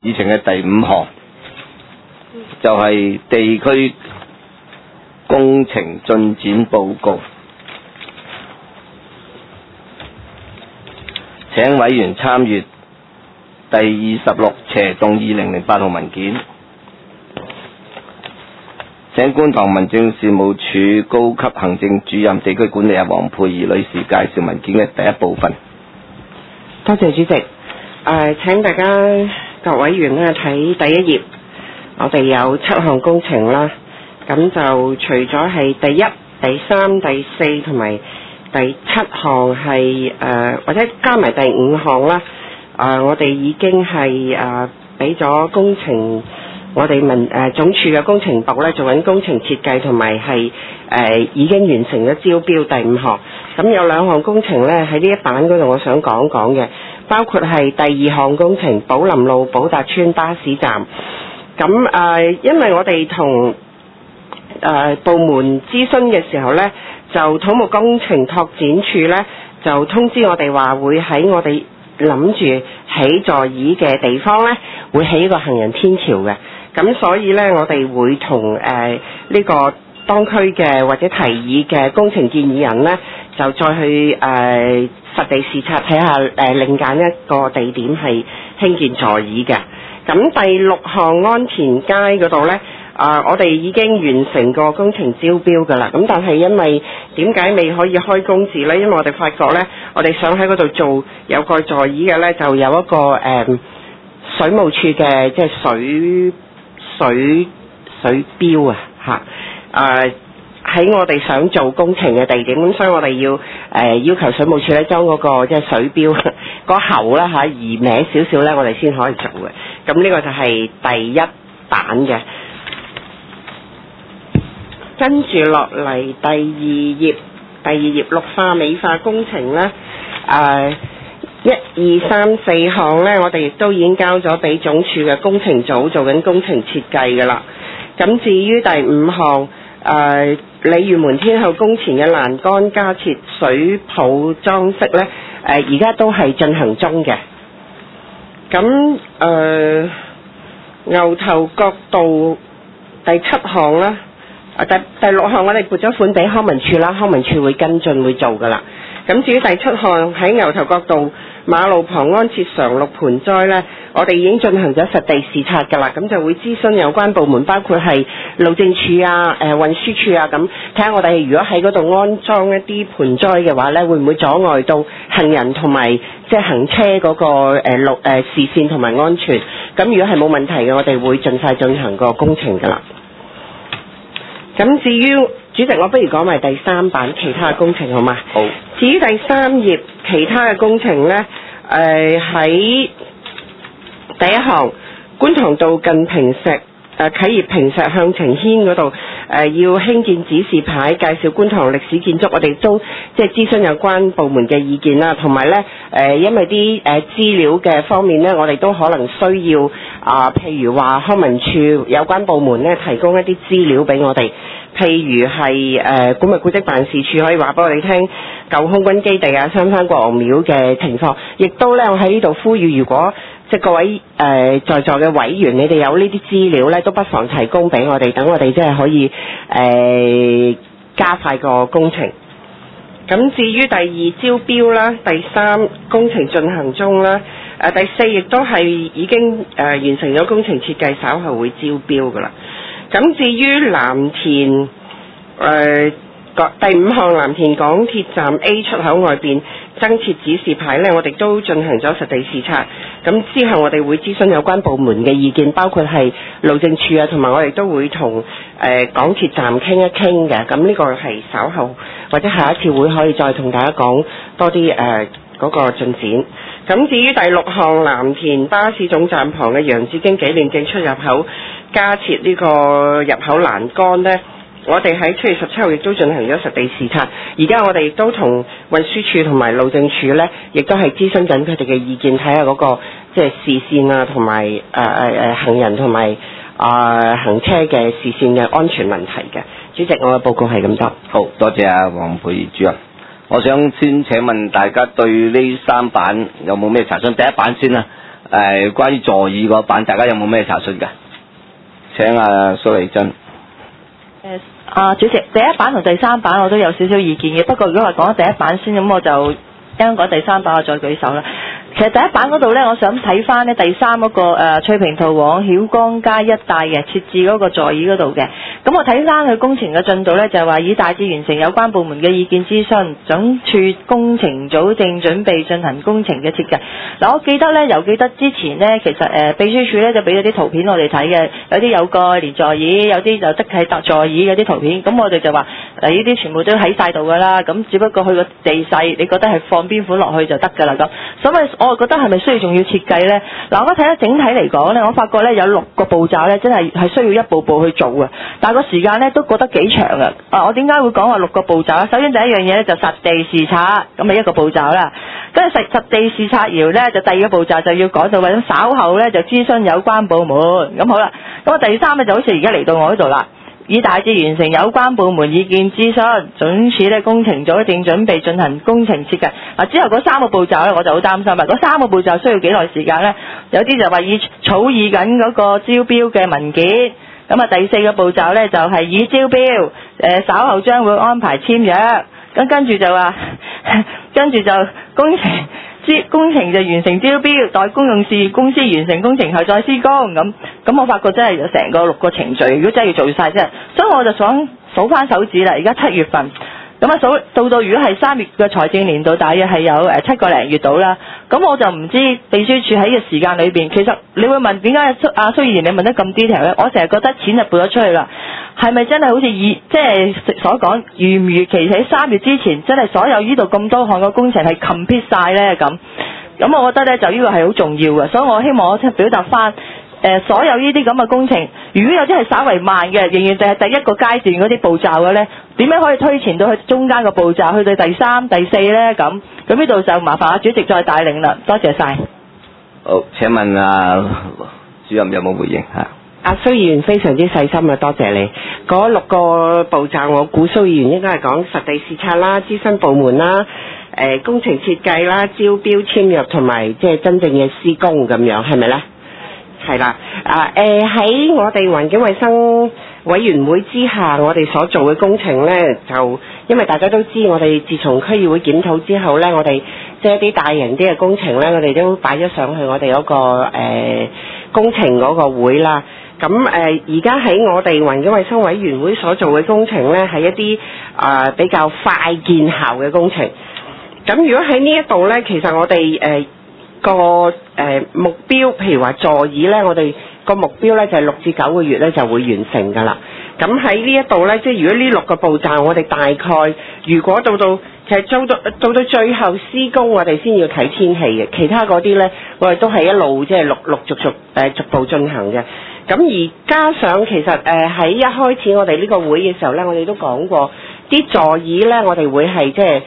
議程嘅第5項就係地區工程進展報告，請委員參閱第26/2008號文件。請觀塘民政事務處高級行政主任地區管理黃佩儀女士介紹文件嘅第一部分。 多謝主席。請大家各委員咧睇第一頁，我哋有7項工程啦。咁就除咗係第1、第3、第4同埋第7項係或者加埋第5項啦。我哋已經係俾咗工程，我哋總署嘅工程部咧做緊工程設計，同埋係已經完成咗招標第5項。咁有2項工程咧喺呢一版嗰度，我想講講嘅，包括係第2項工程寶林路寶達邨巴士站。咁因為我哋同部門諮詢嘅時候呢，就土木工程拓展處呢，就通知我哋話會喺我哋諗住起座椅嘅地方呢，會起一個行人天橋嘅。咁所以呢，我哋會同呢個當區嘅或者提議嘅工程建議人呢，就再去實地視察睇下另揀一個地點係興建座椅嘅。咁第6項安田街嗰度呢，我哋已經完成個工程招標㗎啦。咁但係因為點解未可以開工字呢？因為我哋發覺呢，我哋想喺嗰度做有個座椅嘅呢，就有一個水務處嘅即係水標啊嚇喺我哋想做工程嘅地點，咁所以我哋要求水務處咧將嗰個即係水標個喉啦嚇移歪少少咧，我哋先可以做嘅。咁呢個就係第1版嘅。跟住落嚟第2頁綠化美化工程咧，1、2、3、4項咧，我哋亦都已經交咗俾總署嘅工程組做緊工程設計㗎啦。咁至於第5項鯉魚門天后宮前嘅欄杆加設水泡裝飾咧，而家都係進行中嘅。咁牛頭角道第7項啦，第6項我哋撥咗款俾康文署啦，康文署會跟進會做㗎啦。咁至於第7項喺牛頭角道馬路旁安設常綠盆栽呢，我哋已經進行咗實地視察㗎啦，咁就會諮詢有關部門，包括係路政署啊、運輸署啊，咁睇下我哋如果喺嗰度安裝一啲盆栽嘅話呢，會唔會阻礙到行人同埋即係行車嗰個視線同埋安全？咁如果係冇問題嘅，我哋會盡快進行個工程㗎啦。咁至於主席，我不如講埋第3版其他嘅工程好嗎？好。至於第3頁其他嘅工程呢，喺第1項觀塘道近坪石啟業坪石向晴軒嗰度要興建指示牌，介紹觀塘歷史建築，我哋都即係諮詢有關部門嘅意見啦，同埋呢因為啲資料嘅方面呢，我哋都可能需要譬如話康文署有關部門呢提供一啲資料俾我哋，譬如係古物古蹟辦事處可以話俾我哋聽舊空軍基地啊、三山國王廟嘅情況，亦都呢，我喺呢度呼籲，如果即係各位在座嘅委員，你哋有呢啲資料呢，都不妨提供俾我哋，等我哋即係可以加快個工程。咁至於第2招標啦，第3工程進行中啦，第4亦都係已經完成咗工程設計，稍後會招標㗎啦。咁至於藍田第5項藍田港鐵站 A 出口外邊增設指示牌呢，我哋都進行咗實地視察。咁之後我哋會諮詢有關部門嘅意見，包括係路政署啊，同埋我哋都會同港鐵站傾一傾嘅。咁呢個係稍後或者下一次會可以再同大家講多啲嗰個進展。咁至於第6項藍田巴士總站旁嘅楊子京紀念徑出入口加設呢個入口欄杆呢，我哋喺7月17號亦都進行咗實地視察，而家我哋亦都同運輸署同埋路政署呢，亦都係諮詢緊佢哋嘅意見，睇下嗰個即係視線啊，同埋行人同埋行車嘅視線嘅安全問題嘅。主席，我嘅報告係咁多。 好多謝黃佩儀主任。我想先請問大家對呢3版有冇咩查詢？第1版先啦。 關於座椅嗰版，大家有冇咩查詢㗎？請阿蘇麗珍。 主席，第一版同第三版我都有少少意見嘅，不過如果話講第一版先，咁我就一陣講第三版，我再舉手啦。其實第一版嗰度呢，我想睇翻呢第三嗰個翠屏道往曉光街一帶嘅設置嗰個座椅嗰度嘅。咁我睇翻佢工程嘅進度呢，就係話已大致完成有關部門嘅意見諮詢，總署工程組正準備進行工程嘅設計。嗱，我記得呢，記得之前呢，其實秘書處呢就俾咗啲圖片我哋睇嘅，有啲有個連座椅，有啲就即係搭座椅嗰啲圖片。咁我哋就話呢啲全部都喺晒度㗎啦。咁只不過佢個地勢，你覺得係放邊款落去就得㗎啦咁。所以我覺得係咪需要仲要設計呢？嗱，我睇得整體嚟講呢，我發覺呢有6個步驟呢，真係需要一步步去做嘅。但係個時間呢都覺得幾長嘅。我點解會講話6個步驟呢？首先第一樣嘢呢就實地視察，咁咪一個步驟啦。跟住實地視察完呢，就第二個步驟就要講到或者稍後呢就諮詢有關部門。咁好啦，咁啊第三呢就好似而家嚟到我呢度啦。已大致完成有關部門意見諮詢，總署呢工程組正準備進行工程設計。之後嗰3個步驟呢，我就好擔心啦。嗰3個步驟需要幾耐時間呢？有啲就話已草擬緊嗰個招標嘅文件。咁啊，第4個步驟呢，就係已招標，稍後將會安排簽約。咁跟住就話，跟住就工程就完成招標，待公用事業公司完成工程後再施工。咁我發覺真係有成個6個程序，如果真係要做晒真係，所以我就想數翻手指啦。而家7月份，咁啊數到如果係3月嘅財政年度，大約係有7個零月到啦。咁我就唔知秘書處喺呢個時間裏邊，其實你會問點解阿蘇議員你問得咁 detail 咧？我成日覺得錢就撥咗出去啦，係咪真係好似即係所講如唔如期喺3月之前，真係所有呢度咁多項嘅工程係 complete 晒咧咁？咁我覺得咧就呢個係好重要嘅，所以我希望我表達翻所有呢啲咁嘅工程，如果有啲係稍為慢嘅，仍然就係第一個階段嗰啲步驟嘅咧，點樣可以推前到去中間個步驟，去到第3、第4咧咁呢度就麻煩阿主席再帶領啦，多謝晒。 好，請問主任有冇回應嚇？ 阿蘇議員非常之細心啊，多謝你。嗰6個步驟，我估蘇議員應該係講實地視察啦、諮詢部門啦、工程設計啦、招標簽約同埋即係真正嘅施工咁樣，係咪呢？係啦。喺我哋環境衛生委員會之下，我哋所做嘅工程呢，就因為大家都知，我哋自從區議會檢討之後呢，我哋即係一啲大型啲嘅工程呢，我哋都擺咗上去我哋嗰個工程嗰個會啦。咁而家喺我哋環境衛生委員會所做嘅工程呢，係一啲比較快見效嘅工程。咁如果喺呢一度呢，其實我哋個目標，譬如話座椅呢，我哋個目標呢就係6至9個月呢就會完成㗎啦。咁喺呢一度呢，即係如果呢6個步驟，我哋大概如果其實到最後施工，我哋先要睇天氣嘅，其他嗰啲呢，我哋都係一路即係陸續逐步進行嘅。咁而加上其實喺一開始我哋呢個會嘅時候呢，我哋都講過啲座椅呢，我哋會係即係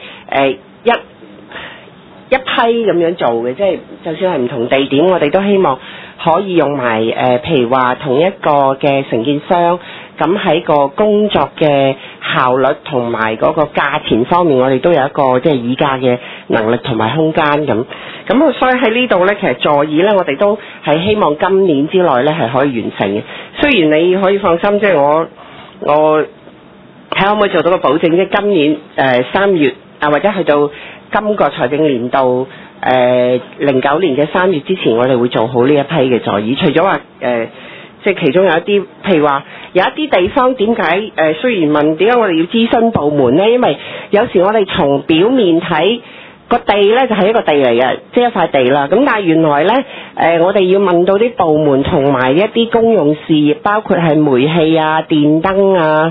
一批咁樣做嘅，即係就算係唔同地點，我哋都希望可以用埋譬如話同一個嘅承建商，咁喺個工作嘅效率同埋嗰個價錢方面，我哋都有一個即係議價嘅能力同埋空間咁。咁所以喺呢度呢，其實座椅呢，我哋都係希望今年之內呢係可以完成嘅。雖然你可以放心，即係我睇可唔可以做到個保證，即係今年3月或者去到今個財政年度09年嘅3月之前，我哋會做好呢一批嘅座椅。除咗話即係其中有一啲，譬如話有一啲地方點解雖然問點解我哋要諮詢部門呢？因為有時我哋從表面睇個地呢就係一個地嚟嘅，即係一塊地啦。咁但係原來呢，我哋要問到啲部門同埋一啲公用事業，包括係煤氣啊、電燈啊、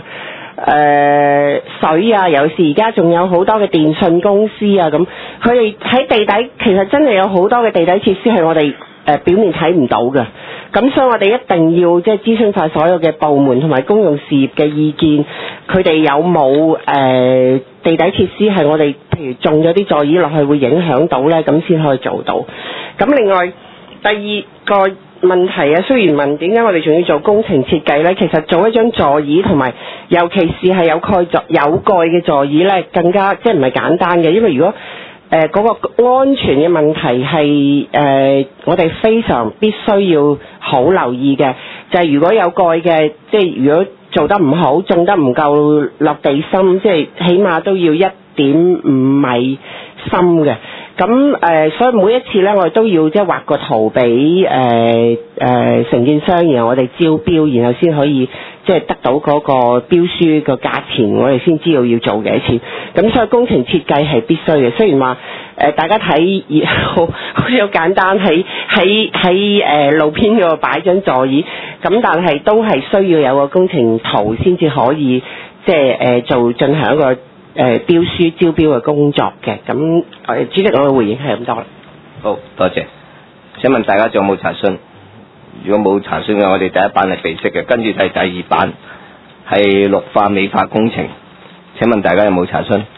水啊，尤其是而家仲有好多嘅電信公司啊，咁佢哋喺地底其實真係有好多嘅地底設施係我哋表面睇唔到嘅。咁所以我哋一定要即係諮詢晒所有嘅部門同埋公用事業嘅意見，佢哋有冇地底設施係我哋譬如種咗啲座椅落去會影響到呢，咁先可以做到。咁另外第二個問題啊，雖然問點解我哋仲要做工程設計呢？其實做一張座椅同埋尤其是係有蓋嘅座椅呢，更加即係唔係簡單嘅，因為如果嗰個安全嘅問題係我哋非常必須要好留意嘅，就係如果有蓋嘅，即係如果做得唔好，種得唔夠落地深，即係起碼都要1.5米深嘅。咁所以每一次咧，我哋都要即係畫個圖俾承建商，然後我哋招標，然後先可以即係得到嗰個標書個價錢，我哋先知道要做幾多錢。咁所以工程設計係必須嘅。雖然話大家睇好似好簡單，喺路邊嗰度擺張座椅，咁但係都係需要有個工程圖先至可以即係進行一個標書招標嘅工作嘅。咁主席，我嘅回應係咁多啦。 好多謝。請問大家仲有冇查詢？如果冇查詢嘅，我哋第一版係備悉嘅，跟住係第二版係綠化美化工程。請問大家有冇查詢？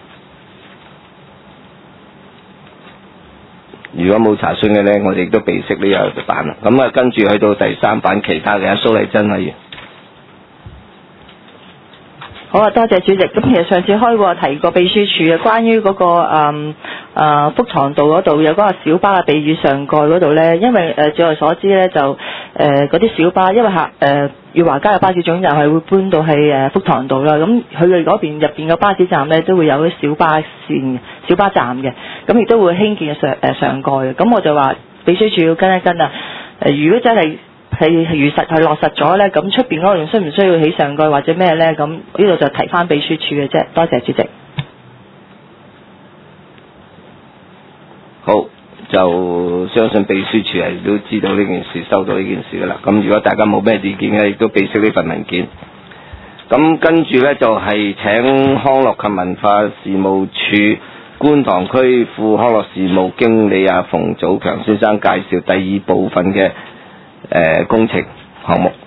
如果冇查詢嘅呢，我哋都備悉呢個版啦。咁啊，跟住去到第三版其他嘅，蘇麗珍委員。 好啊，多謝主席。咁其實上次開過提過秘書處嘅，關於嗰個福塘道嗰度有嗰個小巴嘅避雨上蓋嗰度呢，因為據我所知呢，就嗰啲小巴，因為裕華街嘅巴士總站係會搬到去福塘道啦，咁佢哋嗰邊入邊嘅巴士站呢，都會有啲小巴線、小巴站嘅，咁亦都會興建上蓋嘅。咁我就話秘書處要跟一跟啊，如果真係如實係落實咗呢，咁出邊嗰度需唔需要起上蓋或者咩呢？咁呢度就提翻秘書處嘅啫。多謝主席。 好，就相信秘書處係都知道呢件事，收到呢件事噶啦。咁如果大家冇咩意見咧，亦都備悉呢份文件。咁跟住呢，就係請康樂及文化事務處觀塘區副康樂事務經理馮祖強先生介紹第二部分嘅工程項目。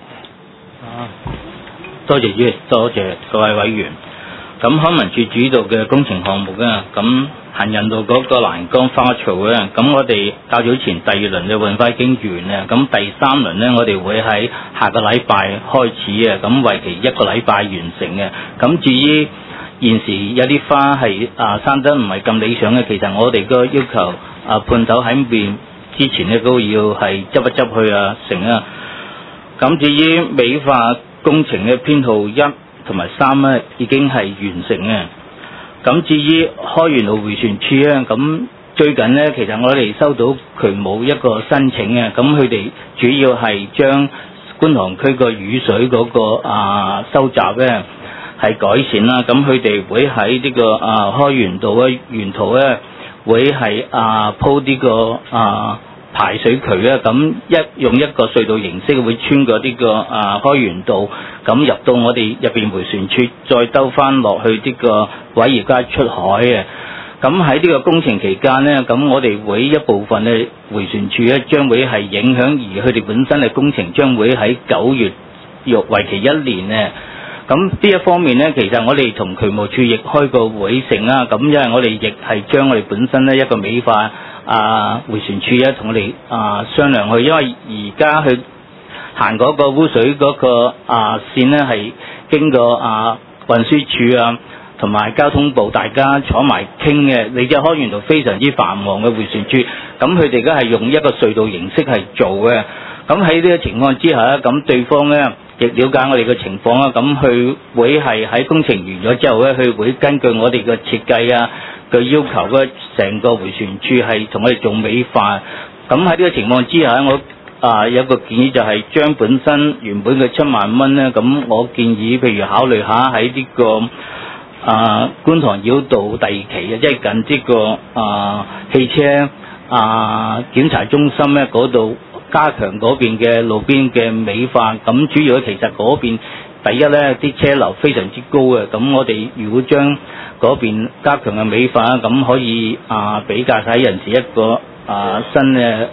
多謝主席，多謝各位委員。咁康文署主導嘅工程項目咧，咁行人道嗰個欄杆花槽咧，咁我哋較早前第二輪嘅運花已經完咧，咁第三輪咧我哋會喺下個禮拜開始嘅，咁為期1個禮拜完成嘅。咁至於現時有啲花係生得唔係咁理想嘅，其實我哋個要求判頭喺面之前咧都要係執一執去成啊。咁至於美化工程嘅編號1同埋3咧已經係完成嘅。咁至於開源路迴旋處咧，咁最近咧其實我哋收到渠務一個申請嘅，咁佢哋主要係將觀塘區個雨水嗰個收集咧係改善啦。咁佢哋會喺呢個開源道嘅沿途咧會係鋪呢個排水渠咧，咁用一個隧道形式會穿過呢個開源道，咁入到我哋入邊迴旋處，再兜翻落去呢個偉業街出海嘅。咁喺呢個工程期間呢，咁我哋會一部分嘅迴旋處咧將會係影響，而佢哋本身嘅工程將會喺9月為期1年呢。咁呢一方面呢，其實我哋同渠務處亦開過會成啦。咁因為我哋亦係將我哋本身呢一個美化迴旋處咧，同我哋商量去，因為而家去行嗰個污水嗰個線呢，係經過運輸處同埋交通部大家坐埋傾嘅。你只開源道非常之繁忙嘅迴旋處，咁佢哋而家係用一個隧道形式係做嘅。咁喺呢個情況之下咧，咁對方呢亦了解我哋嘅情況啦，咁佢會係喺工程完咗之後咧，佢會根據我哋嘅設計嘅要求咧，成個迴旋處係同我哋做美化。咁喺呢個情況之下，我有個建議就係將本身原本嘅7萬蚊咧，咁我建議譬如考慮下喺呢個觀塘繞道第2期嘅，即係近呢個汽車檢查中心咧嗰度加強嗰邊嘅路邊嘅美化。咁主要其實嗰邊第一咧啲車流非常之高嘅，咁我哋如果將嗰邊加強嘅美化，咁可以比較睇人士一個新嘅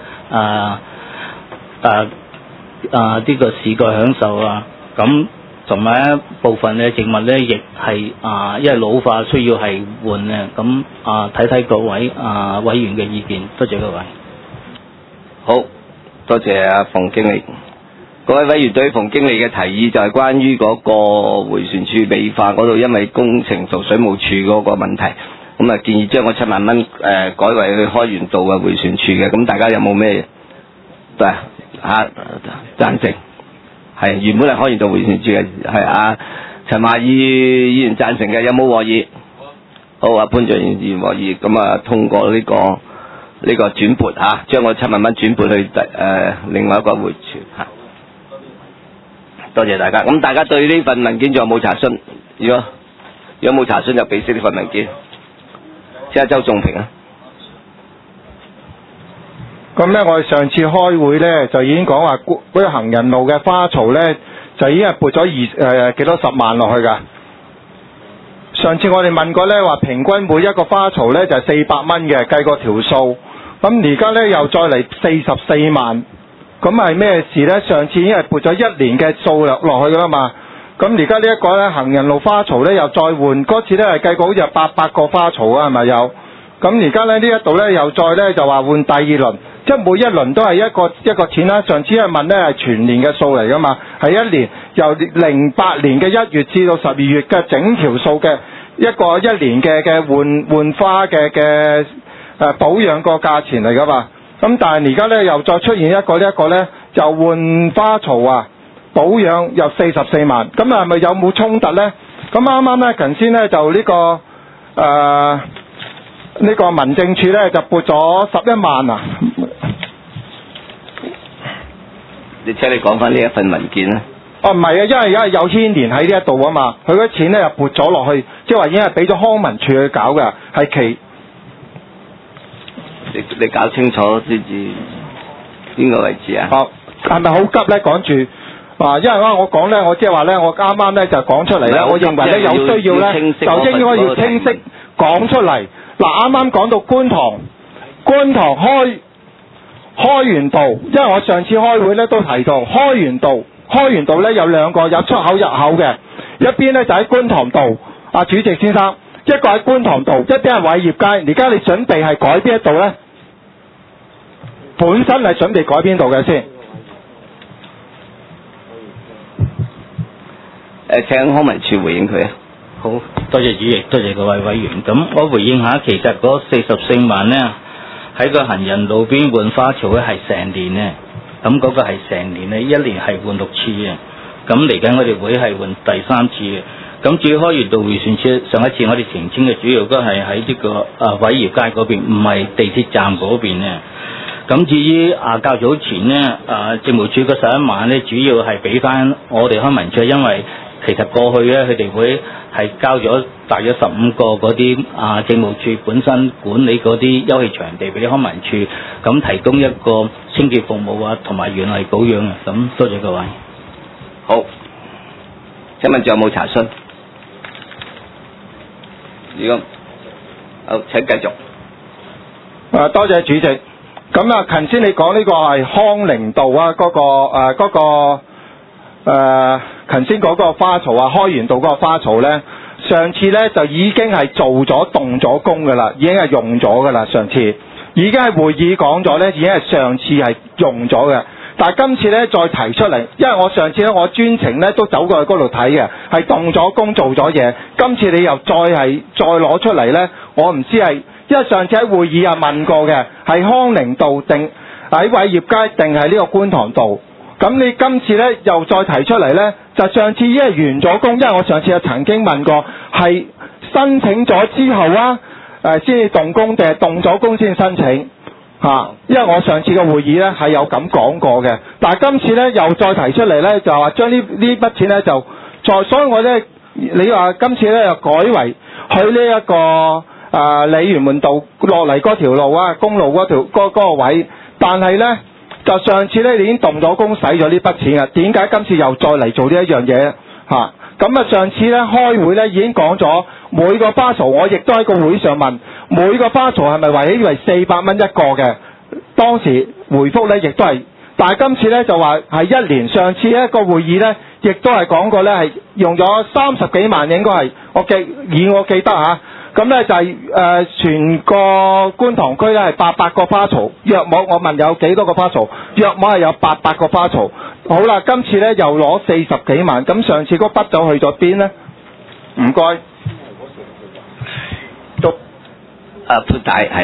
呢個視覺享受咁同埋一部分嘅植物咧，亦係因為老化需要係換嘅。咁睇睇各位委員嘅意見，多謝各位。 好，多謝馮經理。各位委員對馮經理嘅提議就係關於嗰個迴旋處美化嗰度，因為工程做水務署嗰個問題， 咁啊建議將個7萬蚊改為去開源道嘅迴旋處嘅，咁大家有冇咩贊成？係原本係開源道迴旋處嘅，係陳華義議員贊成嘅，有冇和議？好啊，潘俊議員和議，咁啊通過呢個轉撥將個7萬蚊轉撥去另外一個迴旋嚇。多謝大家。咁大家對呢份文件仲有冇查詢？如果冇查詢就俾識呢份文件。即係周仲平啊。 咁咧，我哋上次開會咧就已經講話嗰個行人路嘅花槽咧就已經係撥咗幾多10萬落去㗎。上次我哋問過咧話平均每一個花槽咧就係400蚊嘅，計過條數。咁而家咧又再嚟44萬，咁係咩事咧？上次已經係撥咗1年嘅數落去㗎啦嘛。咁而家呢一個咧行人路花槽咧又再換，嗰次咧係計過好似係800個花槽啊，係咪有？咁而家咧呢一度咧又再咧就話換第二輪，即係每一輪都係一個錢啦。上次係問咧係全年嘅數嚟㗎嘛，係1年由08年嘅1月至到12月嘅整條數嘅一年嘅換花嘅保養個價錢嚟㗎嘛。咁但係而家咧又再出現一個咧就換花槽保養又44萬，咁係咪有冇衝突呢？咁啱啱咧，頭先咧就呢個民政處咧就撥咗11萬請你講翻呢一份文件啦。 唔係因為而家有牽連喺呢一度啊嘛，佢嗰啲錢咧又撥咗落去，即係話已經係俾咗康文署去搞㗎，係你搞清楚先至邊個位置啊？ 係咪好急咧？趕住因為我講咧，我即係話咧，我啱啱咧就講出嚟咧，我認為咧有需要咧，就應該要清晰講出嚟。啱啱講到觀塘開源道，因為我上次開會咧都提到開源道咧有兩個有出口入口嘅，一邊咧就喺觀塘道，主席先生，一個喺觀塘道，一邊係偉業街。而家你準備係改邊一度咧？本身係準備改邊度嘅先？ 請康文署回應佢啊。 好多謝主席，多謝各位委員。咁我回應下，其實嗰44萬呢，喺個行人路邊換花槽咧係成年呢，咁嗰個係成年呢，1年係換6次嘅。咁嚟緊我哋會係換第3次嘅。咁至於開源道迴旋處，上一次我哋澄清嘅主要都係喺呢個偉業街嗰邊，唔係地鐵站嗰邊呢。咁至於較早前呢，政務處嗰11萬呢，主要係俾翻我哋康文署，因為其實過去咧，佢哋會係交咗大約15個嗰啲政務處本身管理嗰啲休憩場地俾康文署，咁提供一個清潔服務同埋園藝保養。咁多謝各位。 好，請問仲有冇查詢？如果好，請繼續。 多謝主席。咁頭先你講呢個係康寧道頭先嗰個花槽開源道嗰個花槽呢，上次呢就已經係動咗工㗎啦，已經係用咗㗎啦。上次已經係會議講咗呢，已經係上次係用咗嘅。但係今次呢再提出嚟，因為我上次呢我專程呢都走過去嗰度睇嘅，係動咗工做咗嘢。今次你又再攞出嚟呢，我唔知係因為上次喺會議問過嘅，係康寧道定喺偉業街定係呢個觀塘道。咁你今次呢又再提出嚟呢，就上次已經係完咗工，因為我上次曾經問過，係申請咗之後先至動工定係動咗工先申請因為我上次嘅會議呢係有咁講過嘅，但係今次呢又再提出嚟呢，就話將呢筆錢呢就所以我呢，你話今次呢又改為去呢一個鯉魚門道落嚟嗰條路公路嗰個位，但係呢。就上次呢，你已經動咗工使咗呢筆錢點解今次又再嚟做呢一樣嘢咁上次呢，開會呢已經講咗每個花槽，我亦都喺個會上問每個花槽係咪為400蚊一個嘅，當時回覆呢亦都係，但係今次呢就話係1年。上次一個會議呢，亦都係講過呢係用咗30幾萬，應該係我記得咁呢就係全個觀塘區呢係800個花槽，約莫我問有幾多個花槽，約莫係有800個花槽。好啦，今次呢又攞40幾萬，咁上次嗰筆就去咗邊呢？唔該。 潘太係。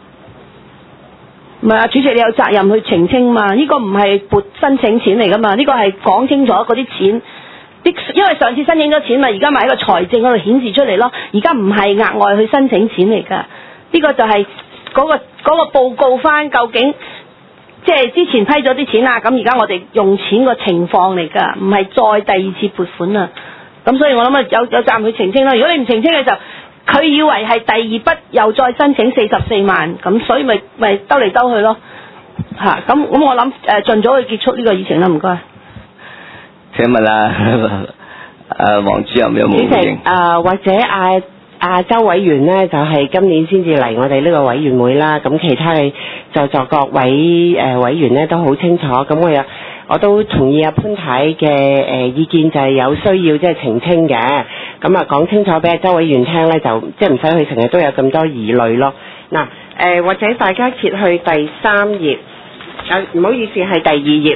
唔係啊，主席你有責任去澄清嘛？呢個唔係撥申請錢嚟噶嘛？呢個係講清楚嗰啲錢，因為上次申請咗錢嘛，而家咪喺個財政嗰度顯示出嚟咯。而家唔係額外去申請錢嚟噶，呢個就係嗰個報告翻究竟，即係之前批咗啲錢啦，咁而家我哋用錢個情況嚟噶，唔係再第二次撥款啊。咁所以我諗啊，有責任去澄清啦。如果你唔澄清嘅時候，佢以為係第二筆又再申請44萬，咁所以咪兜嚟兜去咯嚇。咁我諗盡早去結束呢個議程啦，唔該。 請問黃主任有冇回應？ 或者周委員呢，就係今年先至嚟我哋呢個委員會啦。咁其他嘅在座各位委員呢都好清楚。咁我都同意阿潘太嘅意見，就係有需要即係澄清嘅。咁講清楚俾阿周委員聽呢，就即係唔使佢成日都有咁多疑慮咯。嗱或者大家揭去第3頁，唔好意思係第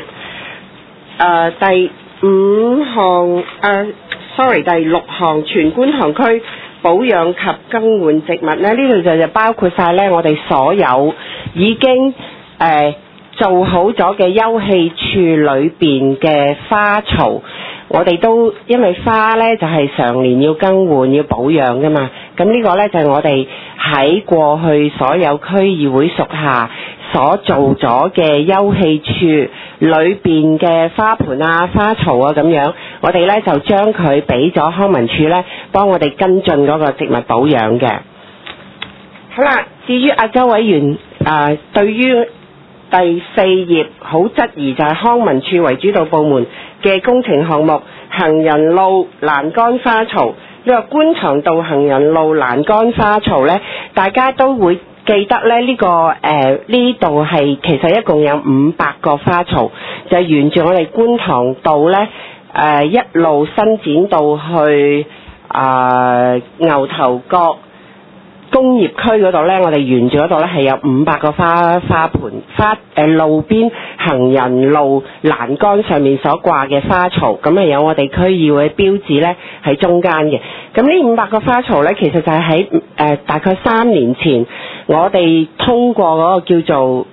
2頁，第5項第6項全觀塘區保養及更換植物呢，呢度就包括晒呢我哋所有已經做好咗嘅休憩處裏邊嘅花槽，我哋都因為花呢就係常年要更換要保養噶嘛，咁呢個呢就係我哋喺過去所有區議會屬下所做咗嘅休憩處裏邊嘅花盆啊花槽啊咁樣，我哋呢就將佢俾咗康文署呢幫我哋跟進嗰個植物保養嘅。好啦，至於阿周委員對於第4頁好質疑就係康文署為主導部門嘅工程項目行人路欄杆花槽，呢個觀塘道行人路欄杆花槽呢，大家都會記得呢，呢度係其實一共有500個花槽，就係沿住我哋觀塘道呢一路伸展到去牛頭角工業區嗰度呢，我哋沿住嗰度呢係有500個花盆路邊行人路欄杆上面所掛嘅花槽，咁有我哋區議會標誌呢喺中間嘅。咁呢500個花槽呢，其實就係喺大概3年前，我哋通過嗰個叫做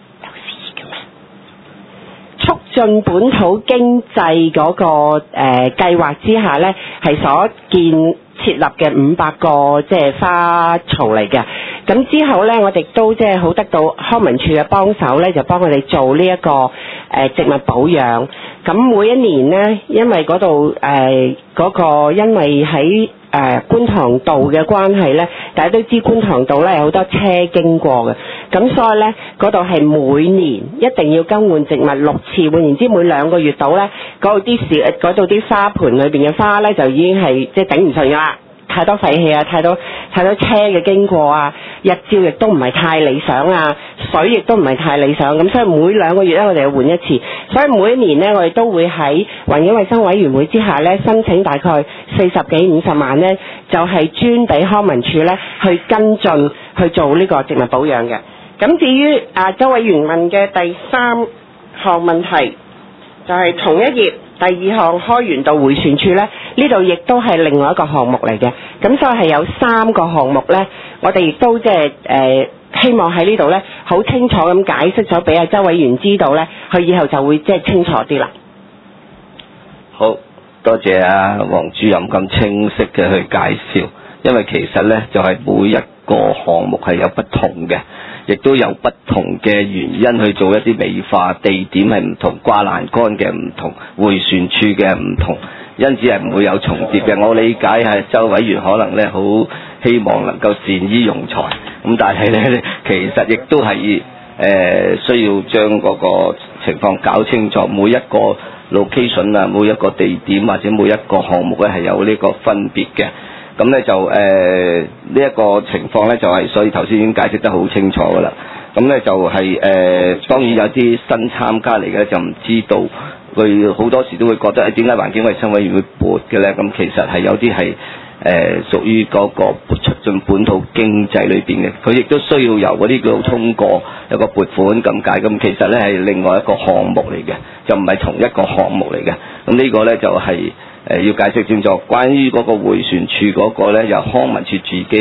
促進本土經濟嗰個計劃之下呢，係所設立嘅500個即係花槽嚟嘅。咁之後呢，我哋都即係好得到康文署嘅幫手呢，就幫我哋做呢一個植物保養。咁每一年呢，因為嗰度因為喺觀塘道嘅關係呢，大家都知觀塘道呢有好多車經過嘅，咁所以呢，嗰度係每年一定要更換植物6次，換言之每2個月度呢，嗰度啲花盆裏邊嘅花呢，就已經係即係頂唔順㗎啦。太多廢氣啊，太多車嘅經過啊，日照亦都唔係太理想啊，水亦都唔係太理想，咁所以每2個月咧我哋要換一次，所以每一年呢，我哋都會喺環境衛生委員會之下呢，申請大概40幾50萬呢，就係專俾康文署呢去跟進去做呢個植物保養嘅。咁至於周委員問嘅第3項問題，就係同一頁第2項開源道迴旋處呢，呢度亦都係另外一個項目嚟嘅。咁所以係有3個項目呢，我哋亦都即係希望喺呢度呢，好清楚咁解釋咗俾阿周委員知道呢，佢以後就會即係清楚啲啦。 好多謝黃主任咁清晰嘅去介紹，因為其實呢，就係每一個項目係有不同嘅，亦都有不同嘅原因去做一啲美化，地點係唔同，掛欄杆嘅唔同，迴旋處嘅唔同，因此係唔會有重疊嘅。我理解係周委員可能呢好希望能夠善於用財，咁但係呢，其實亦都係需要將嗰個情況搞清楚，每一個 location 啊，每一個地點或者每一個項目呢係有呢個分別嘅。咁呢就呢一個情況呢，就係所以頭先已經解釋得好清楚噶啦。咁呢就係當然有啲新參加嚟嘅就唔知道，佢好多時都會覺得點解環境衛生委員會撥嘅呢？咁其實係有啲係屬於嗰個促進本土經濟裏邊嘅，佢亦都需要由嗰啲叫通過有個撥款咁解。咁其實呢係另外一個項目嚟嘅，就唔係同一個項目嚟嘅。咁呢個呢就係要解釋清楚，關於嗰個迴旋處嗰個呢，由康文署自己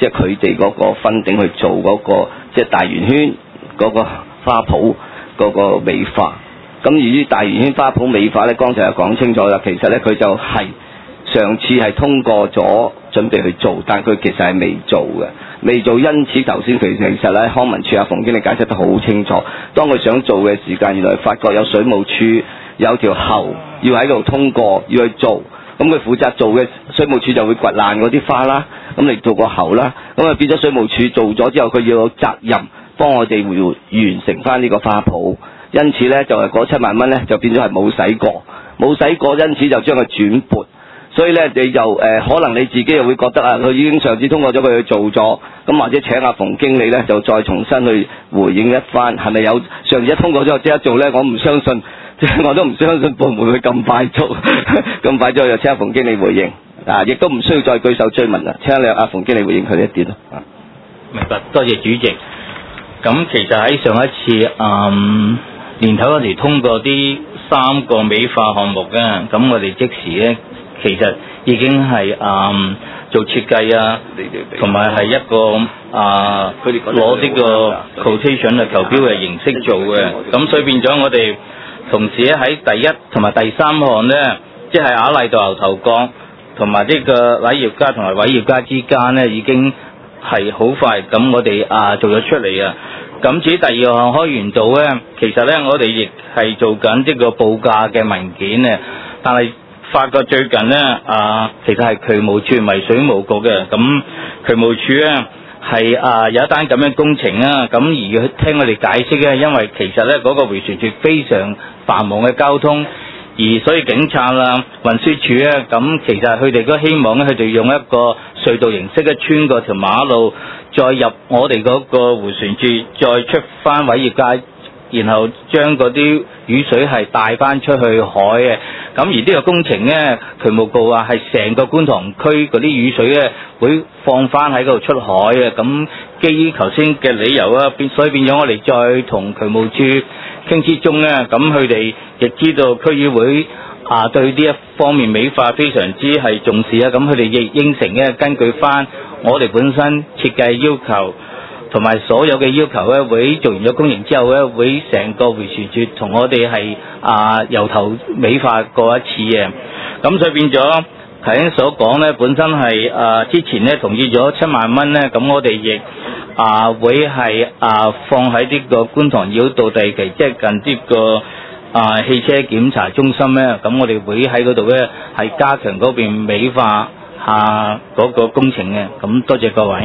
即係佢哋嗰個分頂去做嗰個即係大圓圈嗰個花圃嗰個美化。咁而於大圓圈花圃美化咧，剛才又講清楚啦，其實咧佢就係上次係通過咗準備去做，但佢其實係未做嘅，未做，因此頭先其實咧康文署阿馮經理解釋得好清楚，當佢想做嘅時間，原來發覺有水務署有條喉要喺度通過要去做，咁佢負責做嘅水務署就會掘爛嗰啲花啦，咁嚟做個喉啦，咁啊變咗水務署做咗之後，佢要有責任幫我哋完成翻呢個花圃，因此咧就係嗰7萬蚊咧就變咗係冇使過，因此就將佢轉撥。所以咧，你就可能你自己又會覺得啊，佢已經上次通過咗，佢去做咗，咁或者請阿馮經理咧，就再重新去回應一番，係咪有上次一通過咗即刻做咧？我唔相信，即係我都唔相信部門會咁快做，咁快就請阿馮經理回應，亦都唔需要再舉手追問啦。請阿馮經理回應佢呢一點咯。 明白，多謝主席。咁其實喺上一次年頭嗰時通過啲3個美化項目啊，咁我哋即時咧。其實已經係做設計啊，同埋係一個攞呢個 quotation 嘅求標嘅形式做嘅，咁所以變咗我哋同時咧喺第1同埋第3項咧，即係亞麗道牛頭角同埋呢個禮業家同埋偉業家之間咧，已經係好快咁我哋做咗出嚟啊。咁至於第2項開源道咧，其實咧我哋亦係做緊呢個報價嘅文件啊，但係發覺最近咧其實係渠務署唔係水務局嘅，咁渠務署咧係有一單咁樣工程啊，咁而聽我哋解釋咧，因為其實咧嗰個迴旋處非常繁忙嘅交通，而所以警察啦、運輸署咧，咁其實佢哋都希望咧，佢哋用一個隧道形式咧穿過條馬路，再入我哋嗰個迴旋處，再出翻偉業街，然後將嗰啲雨水係帶翻出去海嘅。咁而呢個工程咧，渠務局話係成個觀塘區嗰啲雨水咧會放翻喺嗰度出海嘅。咁基於頭先嘅理由啊，所以變咗我哋再同渠務處傾之中咧，咁佢哋亦知道區議會對呢一方面美化非常之係重視啊。咁佢哋亦應承咧，根據翻我哋本身設計要求同埋所有嘅要求咧，會做完咗工程之後咧，會成個迴旋處同我哋係由頭美化過一次嘅。咁所以變咗頭先所講咧，本身係之前咧同意咗7萬蚊咧，咁我哋亦會係放喺呢個觀塘繞道第2期，即係近呢個汽車檢查中心咧，咁我哋會喺嗰度咧係加強嗰邊美化嗰個工程嘅。咁多謝各位。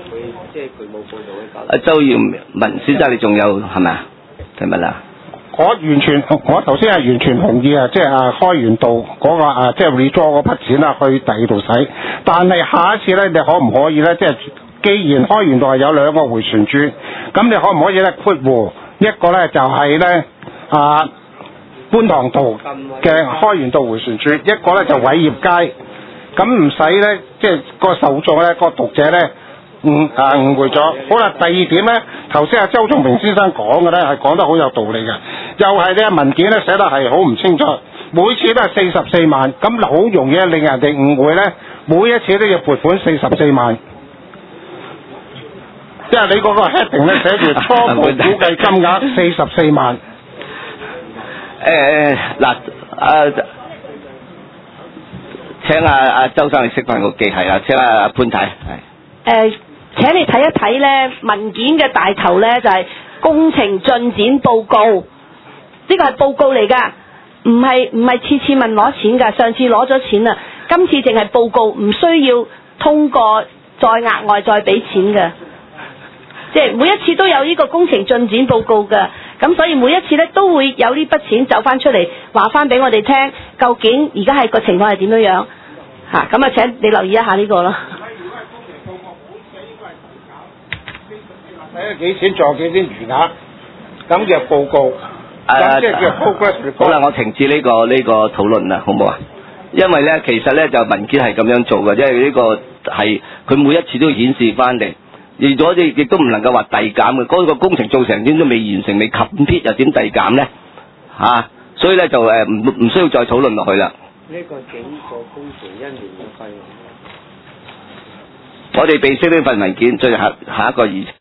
周耀文先生，你仲有係咪啊？係咪啦？ 我頭先係完全同意啊，即係開源道嗰個即係 withdraw 嗰筆錢啊，去第2度使。但係下一次咧，你可唔可以咧？即係既然開源道係有2個迴旋處，咁你可唔可以咧括弧一個咧就係咧觀塘道嘅開源道迴旋處，一個咧就偉業街，咁唔使咧即係個受眾咧個讀者咧。誤會咗。好啦，第2點咧，頭先周仲平先生講嘅咧係講得好有道理嘅，又係呢文件咧寫得係好唔清楚，每次都係44萬，咁好容易令人哋誤會咧，每一次都要撥款44萬，即係你嗰個 heading 咧寫住初步估計金額44萬。 請周生你釋翻個機係啊，請潘太係。 請你睇一睇咧文件嘅大頭咧就係工程進展報告，呢個係報告嚟㗎，唔係次次問攞錢㗎，上次攞咗錢啦，今次淨係報告，唔需要通過再額外再俾錢㗎，即係每一次都有呢個工程進展報告㗎，咁所以每一次咧都會有呢筆錢走翻出嚟，話翻俾我哋聽，究竟而家係個情況係點樣樣嚇，咁請你留意一下呢個咯。 睇幾錢仲有幾錢餘額，咁嘅報告，咁即係叫 progress report。 好啦，我停止呢個討論啦，好唔好啊？因為咧，其實咧就文件係咁樣做嘅，因為呢個係佢每一次都顯示翻嚟，而咗亦都唔能夠話遞減嘅。嗰個工程做成點都未完成，未 complete 又點遞減咧？所以咧就唔需要再討論落去啦。 呢個整個工程1年嘅費用。 我哋備悉呢份文件，進入下一個議程。